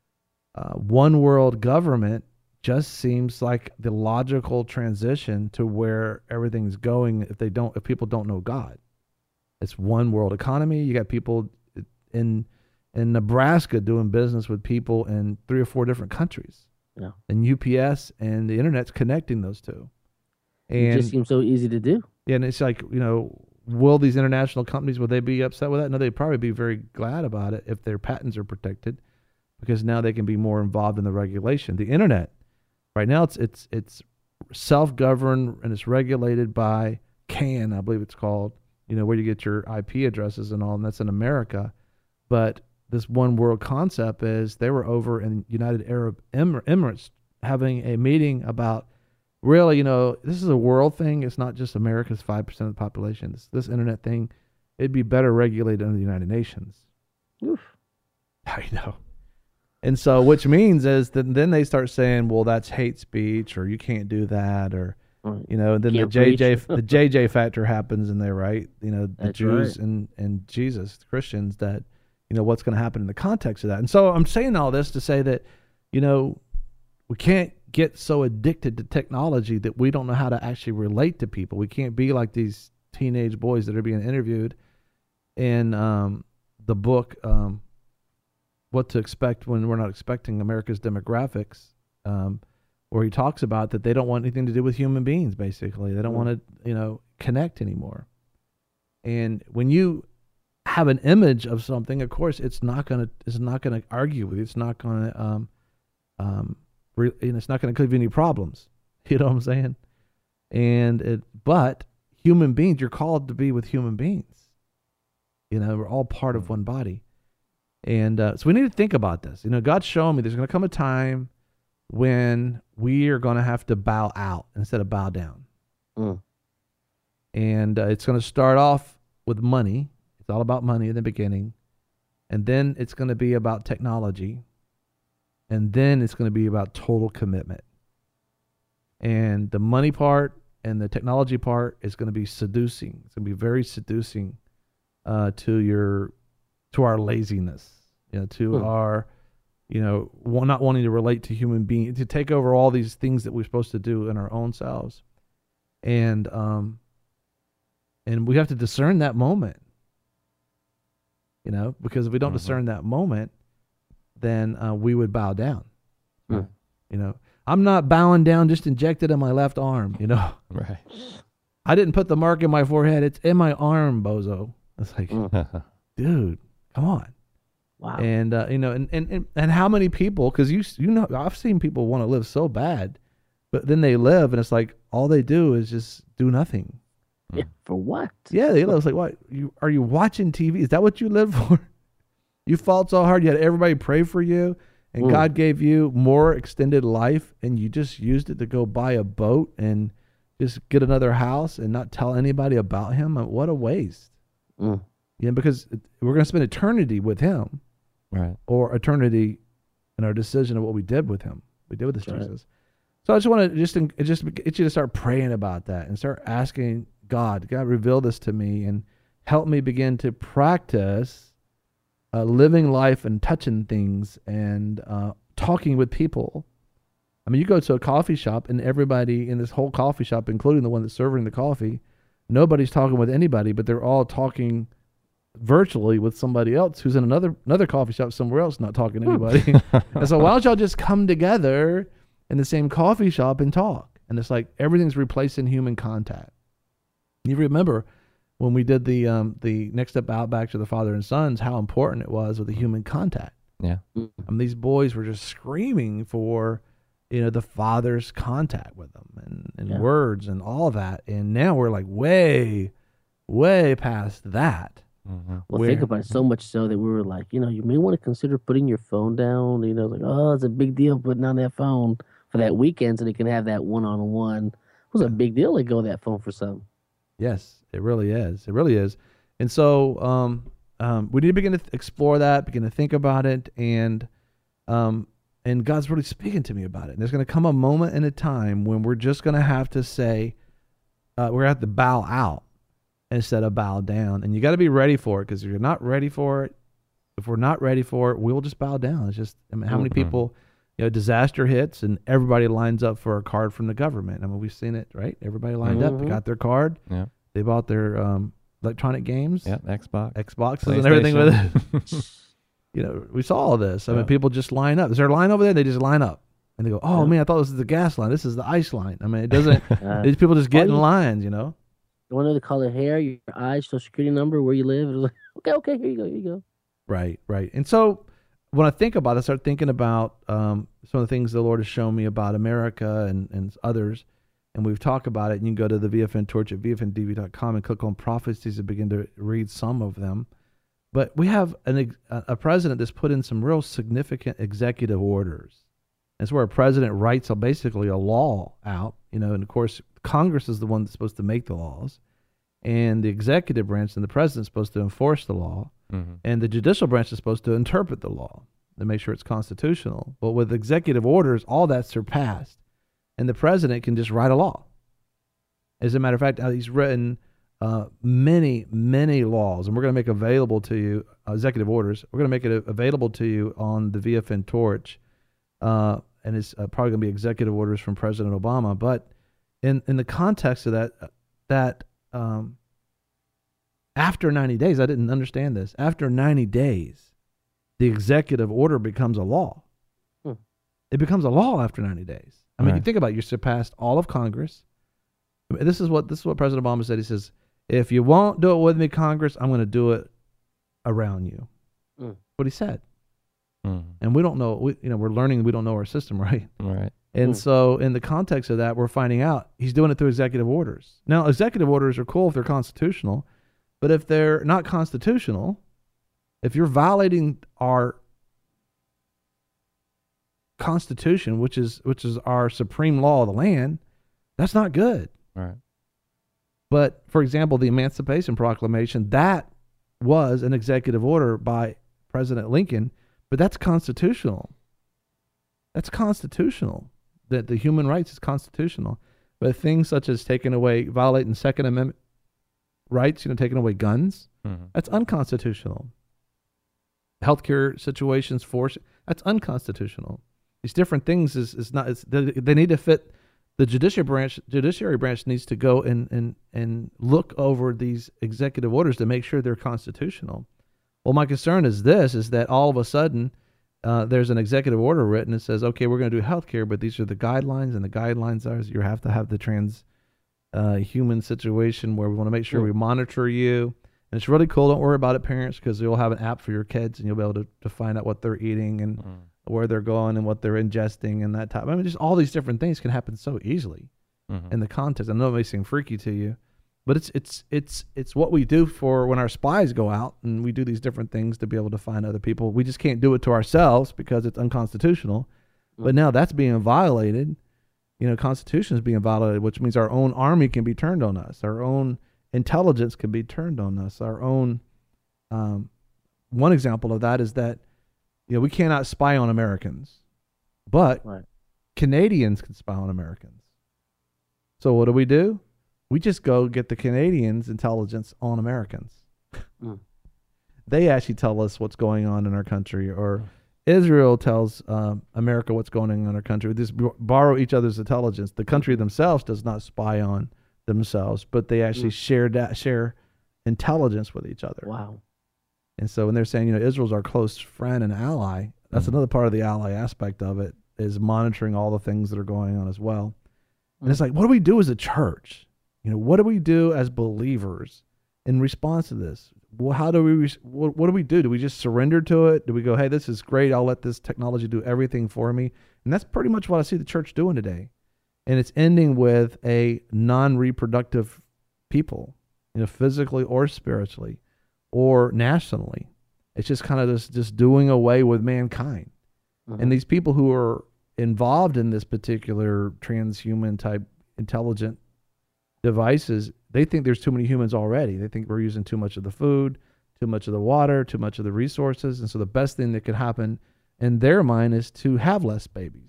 one world government just seems like the logical transition to where everything's going if people don't know God. It's one world economy. You got people in Nebraska doing business with people in 3 or 4 different countries. Yeah. And UPS and the internet's connecting those two. And it just seems so easy to do. Yeah, and it's like, will these international companies, will they be upset with that? No, they'd probably be very glad about it if their patents are protected, because now they can be more involved in the regulation. The internet, right now, it's self-governed and it's regulated by CAN, I believe it's called, where you get your IP addresses and all, and that's in America. But this one world concept is they were over in United Arab Emirates having a meeting about, really, this is a world thing. It's not just America's 5% of the population. This internet thing, it'd be better regulated under the United Nations. Oof. I know. And so, which means is that then they start saying, well, that's hate speech, or you can't do that, or, and then the JJ factor happens in there, right? The That's Jews right. and Jesus, the Christians, that, what's going to happen in the context of that. And so I'm saying all this to say that, we can't get so addicted to technology that we don't know how to actually relate to people. We can't be like these teenage boys that are being interviewed in the book, What to Expect When We're Not Expecting America's Demographics, where he talks about that they don't want anything to do with human beings, basically. They don't want to, connect anymore. And when you have an image of something, of course, it's not gonna argue with you. It's not gonna it's not going to give you any problems. You know what I'm saying? But human beings, you're called to be with human beings. We're all part of one body. And so we need to think about this. God's showing me there's going to come a time when we are going to have to bow out instead of bow down. And it's going to start off with money. It's all about money in the beginning. And then it's going to be about technology. And then it's going to be about total commitment. And the money part and the technology part is going to be seducing. It's going to be very seducing to our laziness, to our, not wanting to relate to human beings, to take over all these things that we're supposed to do in our own selves. And we have to discern that moment, because if we don't discern that moment, then we would bow down. I'm not bowing down, just injected in my left arm, Right. I didn't put the mark in my forehead. It's in my arm, bozo. It's like, dude, come on. Wow. And, and how many people, because I've seen people want to live so bad, but then they live and it's like, all they do is just do nothing. Yeah, for what? Yeah, they live. It's like, what? Are you watching TV? Is that what you live for? You fought so hard, you had everybody pray for you, and God gave you more extended life, and you just used it to go buy a boat and just get another house and not tell anybody about him. What a waste. Because we're going to spend eternity with him, right? Or eternity in our decision of what we did with him. We did with this Jesus. So I just want to just get you to start praying about that and start asking God, reveal this to me and help me begin to practice living life and touching things and talking with people. I mean, you go to a coffee shop and everybody in this whole coffee shop, including the one that's serving the coffee, nobody's talking with anybody, but they're all talking virtually with somebody else who's in another coffee shop somewhere else, not talking to anybody. And so why don't y'all just come together in the same coffee shop and talk? And it's like everything's replacing human contact. You remember when we did the Next Step Outback to the Father and Sons, how important it was with the human contact. Yeah. These boys were just screaming for, the Father's contact with them and words and all that. And now we're like way, way past that. Mm-hmm. Well, think about it, so much so that we were like, you may want to consider putting your phone down. Like, oh, it's a big deal putting down that phone for that weekend so they can have that one-on-one. It was a big deal to go that phone for some. Yes, it really is. It really is. And so we need to begin to explore that, begin to think about it, and God's really speaking to me about it. And there's going to come a moment in a time when we're just going to have to say, we're going to have to bow out instead of bow down. And you got to be ready for it, because if you're not ready for it, if we're not ready for it, we'll just bow down. It's just, how many people, disaster hits and everybody lines up for a card from the government. I mean, we've seen it, right? Everybody lined up, they got their card. Yeah. They bought their electronic games. Yeah, Xboxes and everything with it. We saw all this. I mean, people just line up. Is there a line over there? They just line up. And they go, oh, man, I thought this was the gas line. This is the ice line. I mean, it doesn't, these people just get in lines, You want to know the color hair, your eyes, social security number, where you live? It was like, okay, here you go. Right. And so when I think about it, I start thinking about some of the things the Lord has shown me about America and others. And we've talked about it. And you can go to the VFN Torch at VFNDV.com and click on prophecies and begin to read some of them. But we have a president that's put in some real significant executive orders. It's where a president writes basically a law out, and of course, Congress is the one that's supposed to make the laws. And the executive branch and the president is supposed to enforce the law. Mm-hmm. And the judicial branch is supposed to interpret the law to make sure it's constitutional. But with executive orders, all that's surpassed. And the president can just write a law. As a matter of fact, he's written many, many laws, and we're going to make available to you executive orders. We're going to make it available to you on the VFN Torch, and it's probably going to be executive orders from President Obama. But in the context of that after 90 days, I didn't understand this. After 90 days, the executive order becomes a law. It becomes a law after 90 days. I mean, you think about it, you surpassed all of Congress. I mean, this is what President Obama said. He says, if you won't do it with me, Congress, I'm going to do it around you. What he said. And we don't know, we're learning, we don't know our system, right? Right. And so in the context of that, we're finding out he's doing it through executive orders. Now, executive orders are cool if they're constitutional, but if they're not constitutional, if you're violating our Constitution, which is our supreme law of the land, that's not good. Right. But for example, the Emancipation Proclamation, that was an executive order by President Lincoln, but that's constitutional. That's constitutional. That the human rights is constitutional. But things such as violating Second Amendment rights, taking away guns, that's unconstitutional. Healthcare situations, that's unconstitutional. These different things they need to fit. The judiciary branch needs to go and look over these executive orders to make sure they're constitutional. Well, my concern is that all of a sudden there's an executive order written that says, okay, we're going to do healthcare, but these are the guidelines, and the guidelines are you have to have the human situation where we want to make sure we monitor you. And it's really cool. Don't worry about it, parents, because you'll have an app for your kids, and you'll be able to find out what they're eating and where they're going and what they're ingesting and that type. I mean, just all these different things can happen so easily in the context. I know it may seem freaky to you, but it's what we do for when our spies go out and we do these different things to be able to find other people. We just can't do it to ourselves because it's unconstitutional. But now that's being violated. Constitution is being violated, which means our own army can be turned on us. Our own intelligence can be turned on us. Our own, one example of that is that, we cannot spy on Americans, but Canadians can spy on Americans. So what do? We just go get the Canadians' intelligence on Americans. they actually tell us what's going on in our country, or Israel tells America what's going on in our country. We just borrow each other's intelligence. The country themselves does not spy on themselves, but they actually share intelligence with each other. Wow. And so when they're saying, Israel's our close friend and ally, that's another part of the ally aspect of it, is monitoring all the things that are going on as well. And it's like, what do we do as a church? What do we do as believers in response to this? Well, how do we, what do we do? Do we just surrender to it? Do we go, hey, this is great, I'll let this technology do everything for me? And that's pretty much what I see the church doing today. And it's ending with a non-reproductive people, physically or spiritually or nationally. It's just kind of just doing away with mankind. And these people who are involved in this particular transhuman type intelligent devices, they think there's too many humans already. They think we're using too much of the food, too much of the water, too much of the resources. And so the best thing that could happen in their mind is to have less babies.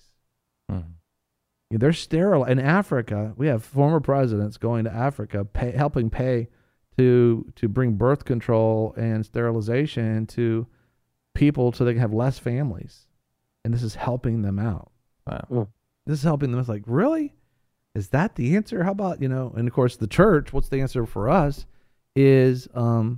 They're sterile. In Africa, we have former presidents going to Africa, helping pay to bring birth control and sterilization to people so they can have less families. And this is helping them out. Wow. This is helping them. It's like, really? Is that the answer? How about, and of course the church, what's the answer for us is God,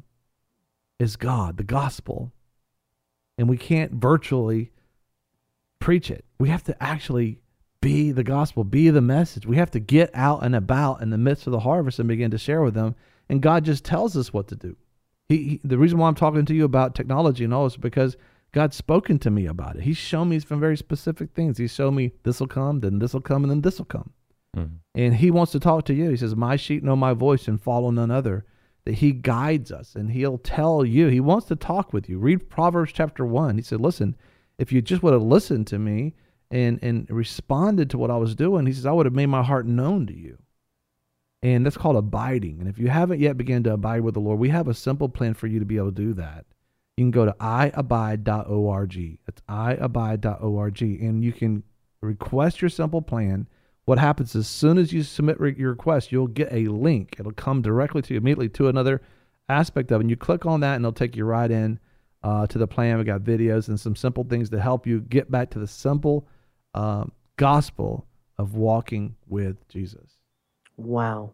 the gospel. And we can't virtually preach it. We have to actually be the gospel, be the message. We have to get out and about in the midst of the harvest and begin to share with them. And God just tells us what to do. The reason why I'm talking to you about technology and all is because God's spoken to me about it. He's shown me some very specific things. He's shown me this will come, then this will come, and then this will come. And he wants to talk to you. He says, my sheep know my voice and follow none other. That he guides us and he'll tell you. He wants to talk with you. Read Proverbs chapter 1. He said, listen, if you just would have listened to me and responded to what I was doing, he says, I would have made my heart known to you. And that's called abiding. And if you haven't yet begun to abide with the Lord, we have a simple plan for you to be able to do that. You can go to iabide.org. It's iabide.org. And you can request your simple plan. What happens as soon as you submit your request, you'll get a link. It'll come directly to you immediately to another aspect of it. And you click on that and it'll take you right in to the plan. We got videos and some simple things to help you get back to the simple gospel of walking with Jesus. Wow.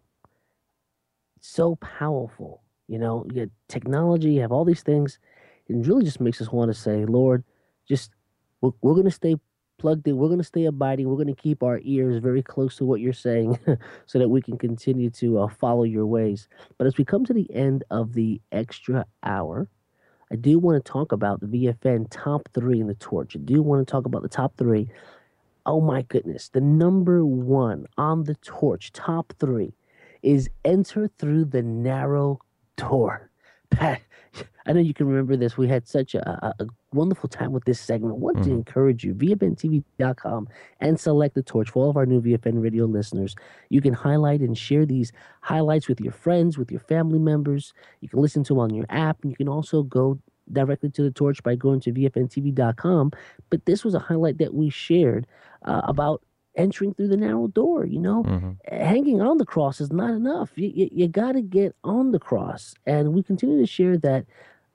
So powerful. You get technology, you have all these things. It really just makes us want to say, Lord, we're going to stay plugged in. We're going to stay abiding. We're going to keep our ears very close to what you're saying so that we can continue to follow your ways. But as we come to the end of the extra hour, I do want to talk about the VFN top 3 in the torch. I do want to talk about the top 3. Oh my goodness. The number 1 on the torch, top 3, is enter through the narrow door. Pat, I know you can remember this. We had such a wonderful time with this segment. I want to encourage you, VFNTV.com, and select the torch for all of our new VFN radio listeners. You can highlight and share these highlights with your friends, with your family members. You can listen to them on your app, and you can also go directly to the torch by going to VFNTV.com. But this was a highlight that we shared about entering through the narrow door. Hanging on the cross is not enough. You got to get on the cross. And we continue to share that,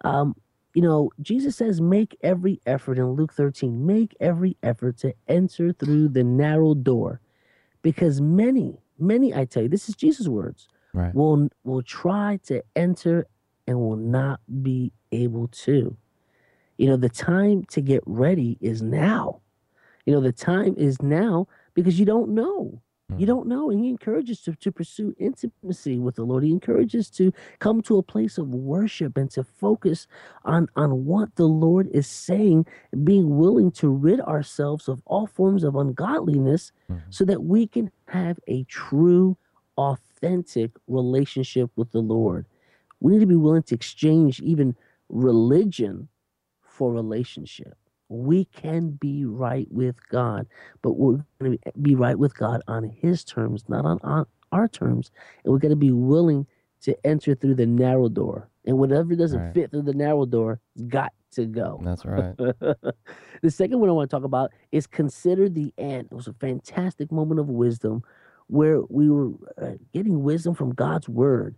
Jesus says, make every effort in Luke 13, make every effort to enter through the narrow door, because many, I tell you, this is Jesus' words, right, will try to enter and will not be able to. The time to get ready is now. The time is now, because you don't know. You don't know. And he encourages to pursue intimacy with the Lord. He encourages to come to a place of worship and to focus on what the Lord is saying, being willing to rid ourselves of all forms of ungodliness so that we can have a true, authentic relationship with the Lord. We need to be willing to exchange even religion for relationship. We can be right with God, but we're going to be right with God on his terms, not on our terms. And we're going to be willing to enter through the narrow door. And whatever doesn't fit through the narrow door, it's got to go. That's right. The second one I want to talk about is consider the end. It was a fantastic moment of wisdom where we were getting wisdom from God's word.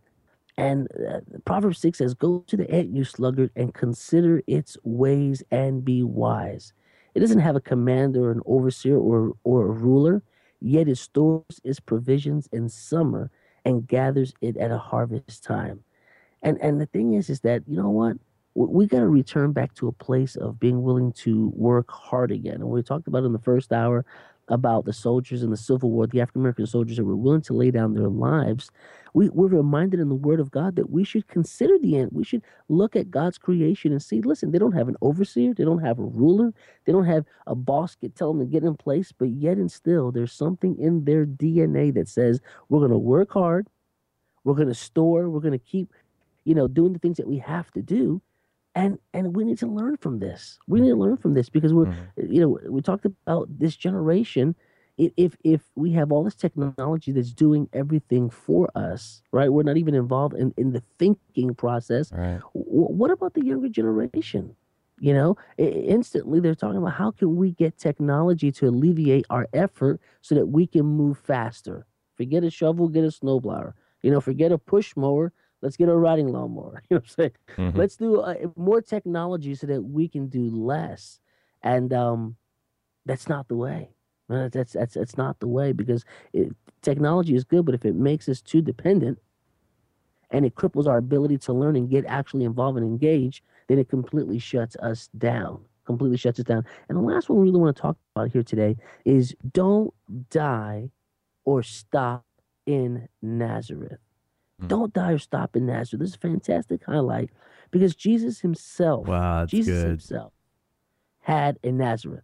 And Proverbs 6 says, "Go to the ant, you sluggard, and consider its ways and be wise." It doesn't have a commander, or an overseer, or a ruler, yet it stores its provisions in summer and gathers it at a harvest time. And the thing is that, you know what? We got to return back to a place of being willing to work hard again. And we talked about in the first hour about the soldiers in the Civil War, the African American soldiers that were willing to lay down their lives. We're reminded in the Word of God that we should consider the end. We should look at God's creation and see, listen, they don't have an overseer, they don't have a ruler, they don't have a boss tell them to get in place, but yet and still, there's something in their DNA that says we're going to work hard, we're going to store, we're going to keep, doing the things that we have to do. And we need to learn from this. We need to learn from this because we talked about this generation. If we have all this technology that's doing everything for us, right? We're not even involved in the thinking process. Right. What about the younger generation? Instantly they're talking about how can we get technology to alleviate our effort so that we can move faster. Forget a shovel, get a snowblower. Forget a push mower. Let's get a riding lawnmower. You know what I'm saying? Mm-hmm. Let's do more technology so that we can do less. And that's not the way. That's not the way because technology is good, but if it makes us too dependent and it cripples our ability to learn and get actually involved and engage, then it completely shuts us down. Completely shuts us down. And the last one we really want to talk about here today is don't die or stop in Nazareth. Don't die or stop in Nazareth. This is a fantastic highlight because Jesus himself, himself had a Nazareth,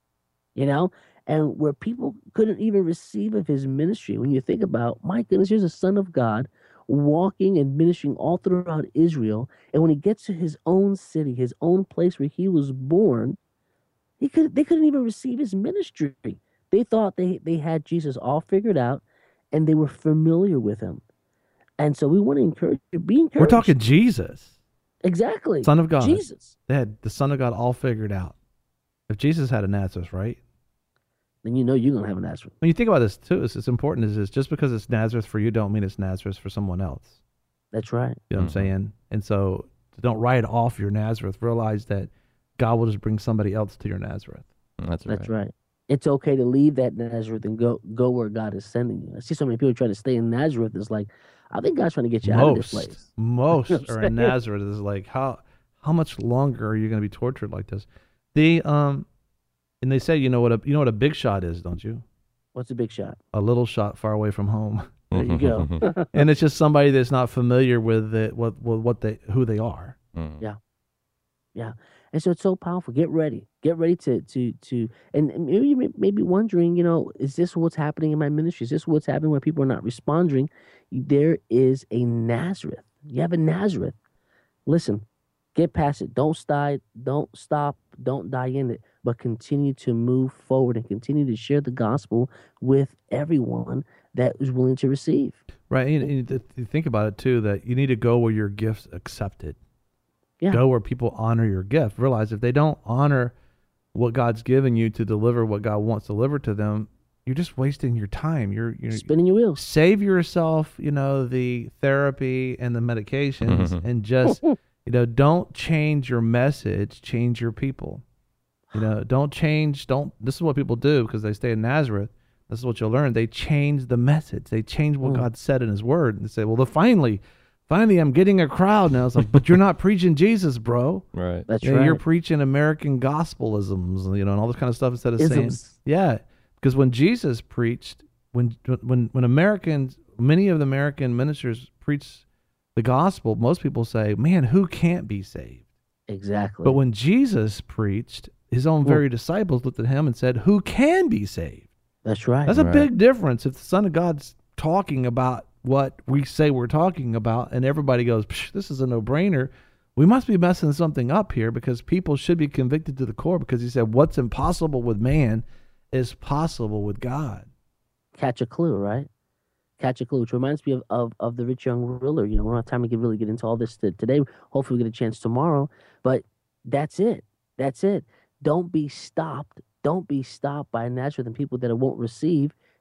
and where people couldn't even receive of his ministry. When you think about, my goodness, here's a son of God walking and ministering all throughout Israel. And when he gets to his own city, his own place where he was born, they couldn't even receive his ministry. They thought they had Jesus all figured out and they were familiar with him. And so we want to encourage you, be encouraged. We're talking Jesus. Exactly. Son of God. Jesus. They had the Son of God all figured out. If Jesus had a Nazareth, right? Then you're going to have a Nazareth. When you think about this, too, it's important is just because it's Nazareth for you don't mean it's Nazareth for someone else. That's right. You know what I'm saying? And so don't write off your Nazareth. Realize that God will just bring somebody else to your Nazareth. That's right. It's okay to leave that Nazareth and go where God is sending you. I see so many people trying to stay in Nazareth. It's like, I think God's trying to get you out of this place. Most are in Nazareth. Is like, how much longer are you going to be tortured like this? And they say, you know what a big shot is, don't you? What's a big shot? A little shot far away from home. There you go. And it's just somebody that's not familiar with who they are. Yeah. And so it's so powerful. Get ready. Get ready to and maybe you may be wondering, is this what's happening in my ministry? Is this what's happening when people are not responding? There is a Nazareth. You have a Nazareth. Listen, get past it. Don't stop, don't die in it, but continue to move forward and continue to share the gospel with everyone that is willing to receive. Right. And you think about it too, that you need to go where your gift's accepted. Yeah. Go where people honor your gift. Realize if they don't honor what God's given you to deliver what God wants delivered to them, you're just wasting your time. You're spinning your wheels. Save yourself, the therapy and the medications, and just, don't change your message. Change your people. Don't change. This is what people do because they stay in Nazareth. This is what you'll learn. They change the message. They change what God said in His Word, and they say, "Well, finally, I'm getting a crowd now." It's like, but you're not preaching Jesus, bro. Right. That's right. You're preaching American gospelisms, and all this kind of stuff instead of saying, because when Jesus preached, when Americans, many of the American ministers preach the gospel, most people say, "Man, who can't be saved?" Exactly. But when Jesus preached, His own very disciples looked at Him and said, "Who can be saved?" That's right. That's a big difference. If the Son of God's talking about what we say we're talking about, and everybody goes, "This is a no-brainer," we must be messing something up here because people should be convicted to the core because He said, "What's impossible with man is possible with God." Catch a clue, right? Catch a clue, which reminds me of the rich young ruler. We don't have time to really get into all this today. Hopefully we get a chance tomorrow. But that's it. That's it. Don't be stopped. Don't be stopped by Nazareth and people that it won't receive.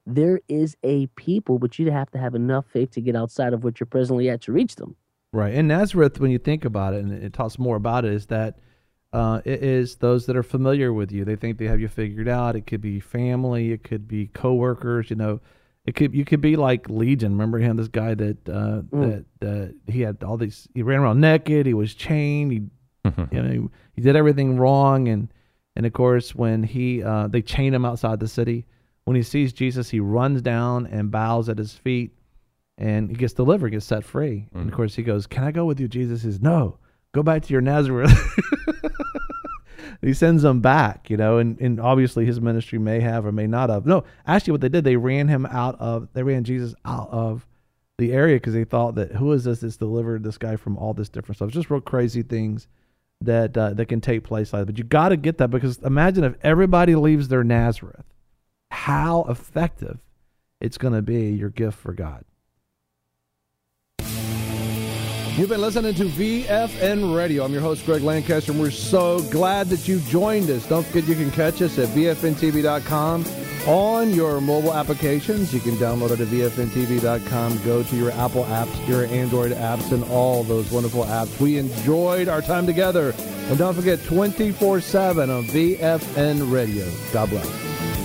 there is a people, but you'd have to have enough faith to get outside of what you're presently at to reach them. Right. In Nazareth, when you think about it, and it talks more about it, is that it is those that are familiar with you. They think they have you figured out. It could be family. It could be coworkers. You could be like Legion. Remember him, this guy that he had all these. He ran around naked. He was chained. He did everything wrong. And of course, when they chain him outside the city, when he sees Jesus, he runs down and bows at his feet, and he gets delivered, gets set free. And of course, he goes, "Can I go with you?" Jesus says, "No, go back to your Nazareth." He sends him back, and obviously his ministry may have or may not have. No, actually what they did, they ran Jesus out of the area because they thought that, who is this that's delivered this guy from all this different stuff? Just real crazy things that can take place like that. But you got to get that, because imagine if everybody leaves their Nazareth, how effective it's going to be, your gift for God. You've been listening to VFN Radio. I'm your host, Greg Lancaster, and we're so glad that you joined us. Don't forget you can catch us at VFNTV.com on your mobile applications. You can download it at VFNTV.com. Go to your Apple apps, your Android apps, and all those wonderful apps. We enjoyed our time together. And don't forget, 24/7 on VFN Radio. God bless.